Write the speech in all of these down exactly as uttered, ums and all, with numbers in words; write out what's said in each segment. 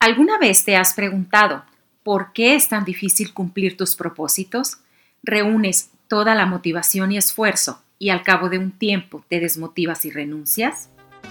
¿Alguna vez te has preguntado por qué es tan difícil cumplir tus propósitos? ¿Reúnes toda la motivación y esfuerzo y al cabo de un tiempo te desmotivas y renuncias?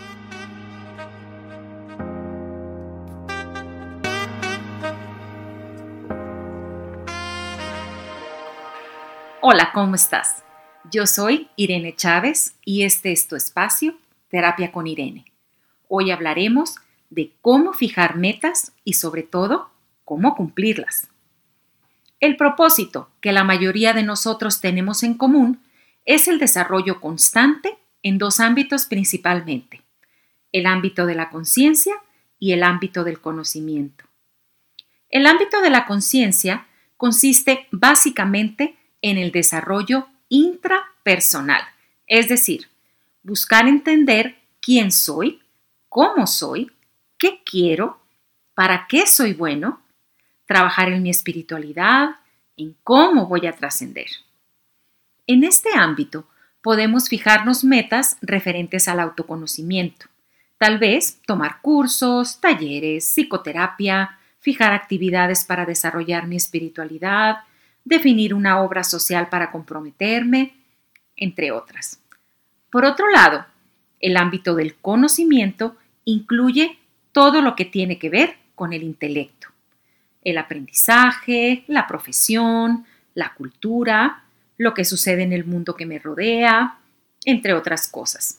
Hola, ¿cómo estás? Yo soy Irene Chávez y este es tu espacio, Terapia con Irene. Hoy hablaremos de cómo fijar metas y sobre todo, cómo cumplirlas. El propósito que la mayoría de nosotros tenemos en común es el desarrollo constante en dos ámbitos principalmente, el ámbito de la conciencia y el ámbito del conocimiento. El ámbito de la conciencia consiste básicamente en el desarrollo intrapersonal, es decir, buscar entender quién soy, cómo soy, qué quiero, para qué soy bueno, trabajar en mi espiritualidad, en cómo voy a trascender. En este ámbito podemos fijarnos metas referentes al autoconocimiento, tal vez tomar cursos, talleres, psicoterapia, fijar actividades para desarrollar mi espiritualidad, definir una obra social para comprometerme, entre otras. Por otro lado, el ámbito del conocimiento incluye todo lo que tiene que ver con el intelecto, el aprendizaje, la profesión, la cultura, lo que sucede en el mundo que me rodea, entre otras cosas.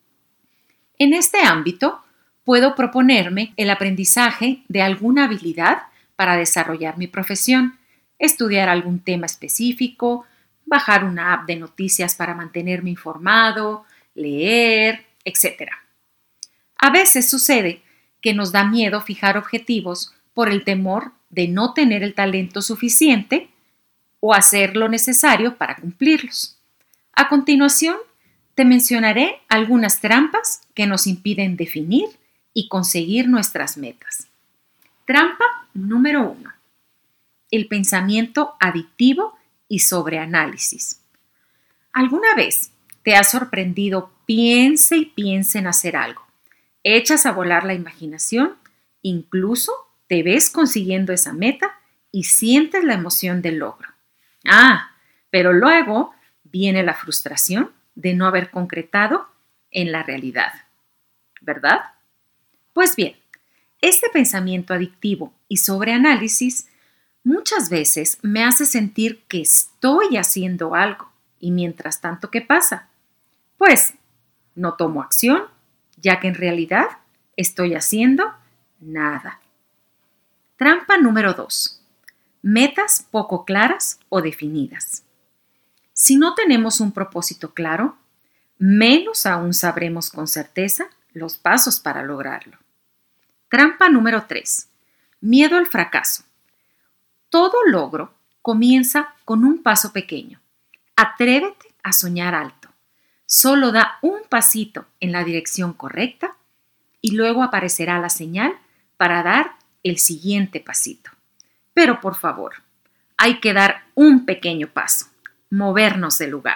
En este ámbito, puedo proponerme el aprendizaje de alguna habilidad para desarrollar mi profesión, estudiar algún tema específico, bajar una app de noticias para mantenerme informado, leer, etcétera. A veces sucede que nos da miedo fijar objetivos por el temor de no tener el talento suficiente o hacer lo necesario para cumplirlos. A continuación, te mencionaré algunas trampas que nos impiden definir y conseguir nuestras metas. Trampa número uno. El pensamiento adictivo y sobreanálisis. ¿Alguna vez te has sorprendido piense y piense en hacer algo? Echas a volar la imaginación, incluso te ves consiguiendo esa meta y sientes la emoción del logro. Ah, pero luego viene la frustración de no haber concretado en la realidad, ¿verdad? Pues bien, este pensamiento adictivo y sobreanálisis muchas veces me hace sentir que estoy haciendo algo y mientras tanto, ¿qué pasa? Pues no tomo acción, ya que en realidad estoy haciendo nada. Trampa número dos. Metas poco claras o definidas. Si no tenemos un propósito claro, menos aún sabremos con certeza los pasos para lograrlo. Trampa número tres. Miedo al fracaso. Todo logro comienza con un paso pequeño. Atrévete a soñar alto. Solo da un pasito en la dirección correcta y luego aparecerá la señal para dar el siguiente pasito. Pero por favor, hay que dar un pequeño paso, movernos del lugar.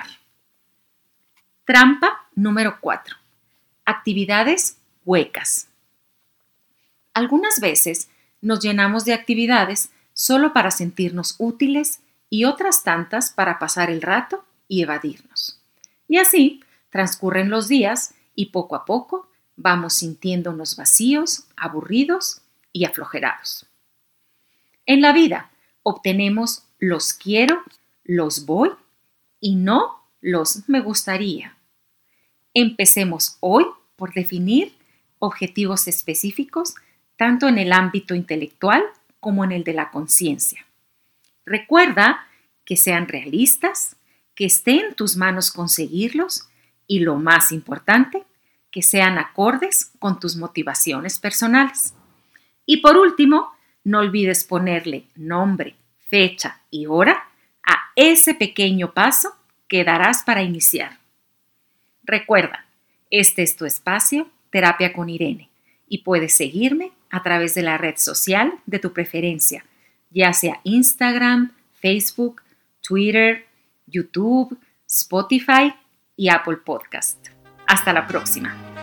Trampa número cuatro. Actividades huecas. Algunas veces nos llenamos de actividades solo para sentirnos útiles y otras tantas para pasar el rato y evadirnos. Y así transcurren los días y poco a poco vamos sintiéndonos vacíos, aburridos y aflojerados. En la vida obtenemos los quiero, los voy y no los me gustaría. Empecemos hoy por definir objetivos específicos tanto en el ámbito intelectual como en el de la conciencia. Recuerda que sean realistas, que esté en tus manos conseguirlos y, lo más importante, que sean acordes con tus motivaciones personales. Y por último, no olvides ponerle nombre, fecha y hora a ese pequeño paso que darás para iniciar. Recuerda, este es tu espacio, Terapia con Irene, y puedes seguirme a través de la red social de tu preferencia, ya sea Instagram, Facebook, Twitter, YouTube, Spotify y Apple Podcast. Hasta la próxima.